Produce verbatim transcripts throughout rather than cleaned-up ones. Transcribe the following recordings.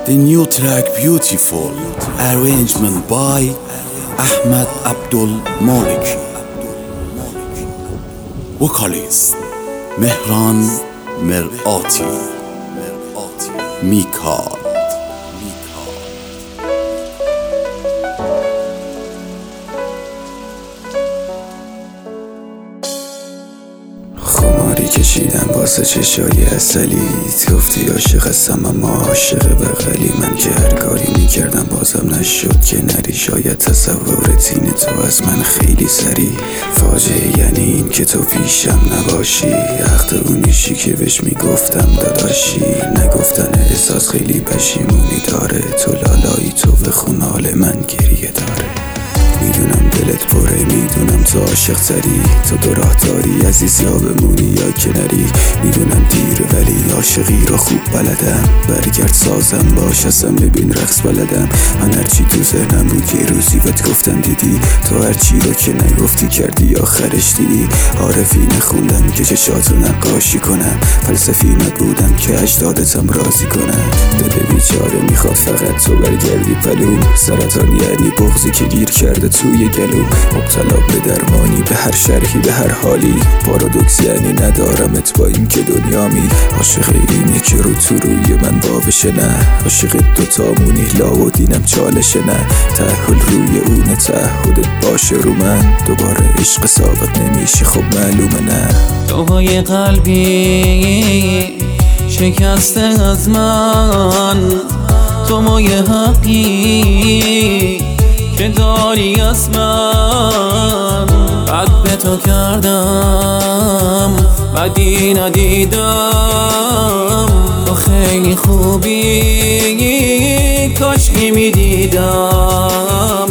The new track Beautiful, arrangement by Ahmed Abdul Malik. Vocalist Mehran Merati. Mika. خماری کشیدم واسه چشای اصلیت، گفتی عاشق هستم اما عاشق بغلی. من که هر کاری میکردم بازم نشد که نری. شاید تصور تین تو از من خیلی سری. فاجعه یعنی این که تو پیشم نباشی، حق اونیشی که بهش میگفتم داداشی. نگفتن احساس خیلی پشیمونی داره، تو لالایی تو به خونال من گریه داره. میدونم دلت پره، میدونم تو عاشق تری، تو دو راه داری عزیز، یا بمونی یا کناری. میدونم دیر ولی عاشقی رو خوب بلدم، برگرد سازم باش اصلا ببین رقص بلدم. من هرچی تو ذهنم بود یه روزی بهت گفتم دیدی، تو هرچی رو که نگفتی کردی آخرش دیدی. عارفی نخوندم که چشاتو نقاشی کنم، فلسفی نبودم که اجدادتم راضی کنم. دل بیچاره میخواد فقط تو برگردی پلوم، سرطان یعنی بغضی که گیر کرده توی گلوم. مبتلا به درمانی به هر شرحی به هر حالی، پارادوکس یعنی ندارمت با این که دنیامی. عاشق اینی که رو تو روی من بابشه، نه عاشق دوتامونی لا و دینم چالشه. نه تأهل روی اونه، تعهدت باشه رو من. دوباره عشق ثابت نمیشه خب معلومه نه. توهای قلبی شکسته از من، تو مای حقی که داری از من. بد به تو کردم بدی ندیدم، تو خیلی خوبی کاشکی میدیدم.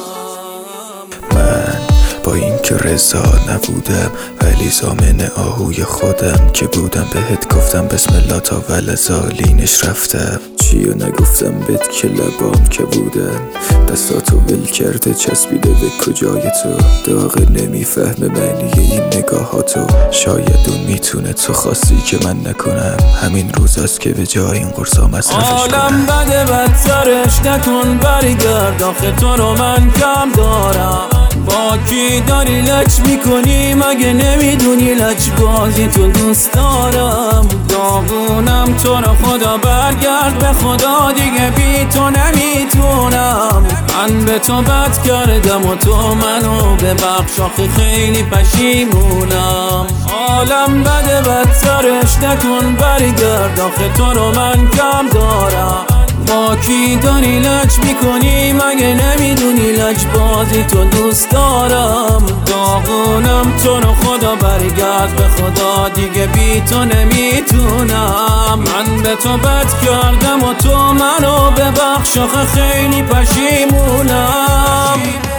من با این که رضا نبودم ولی ضامن آهوی خودم که بودم، بهت گفتم بسم الله تا ولزالینش رفتم. چیو نگفتم بهت که لبام که بودن، دستاتو ول کرده چسبیده به کجای تو. داغ نمیفهمه معنی این نگاهاتو، شاید اون میتونه تو خواستی که من نکنم. همین روز است که به جای این قرصا مصرفش کنم. عالم بده بدترش نکن، برگرد آخه تو رو من کم دارم. با کی داری لچ میکنی مگه نمیدونی لچ بازی تو دوست دارم. داغونم تو رو خدا برگرد به خدا، دیگه بی تو نمیتونم. من به تو بد کردم و تو منو ببخش آخه خیلی پشیمونم. عالم بده بدترش نکن، برگرد آخه تو رو من کم دارم. با کی داری لج میکنی مگه نمیدونی لج بازی تو دوست دارم. داغونم تو رو خدا برگرد به خدا، دیگه بی تو نمیتونم. من به تو بد کردم و تو منو ببخش آخه خیلی پشیمونم.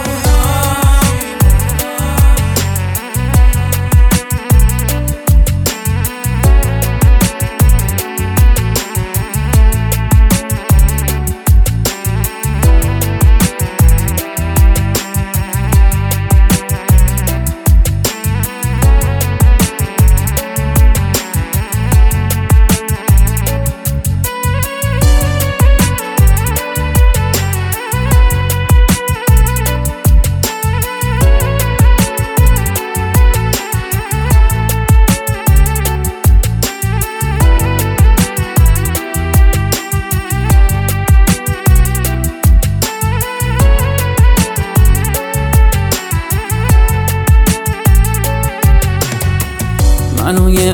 منو یه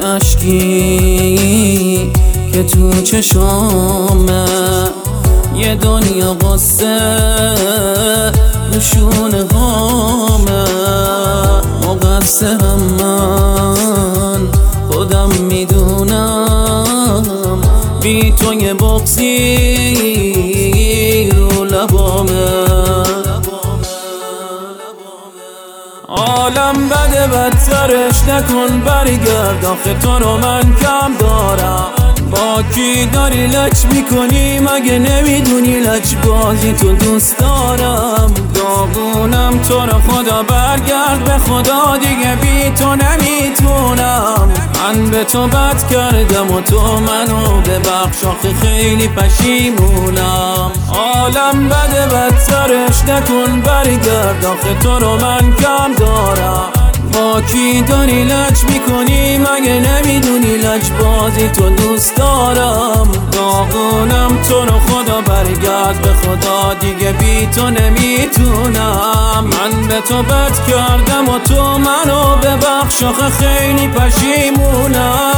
عشقی که تو چشامه، یه دنیا قصه نشونه هامه. مقصرم من خودم میدونم، بی تو یه بغضی رو لبامه. عالم بده بدترش نکن، برگرد آخه تو رو من کم دارم. با کی داری لچ میکنی مگه نمیدونی لچ بازی تو دوست دارم. داغونم تو رو خدا برگرد به خدا دیگه بی تو نمیتونم. من به تو بد کردم و تو منو ببخش آخه خیلی پشیمونم. عالم بده بدترش نکن برگرد آخه تو رو من کم دارم. با کی داری لج میکنی مگه نمیدونی لج بازی تو دوست دارم. داغونم تو رو خدا برگرد به خدا دیگه بی تو نمیتونم. من به تو بد کردم و تو منو ببخش آخه خیلی پشیمونم.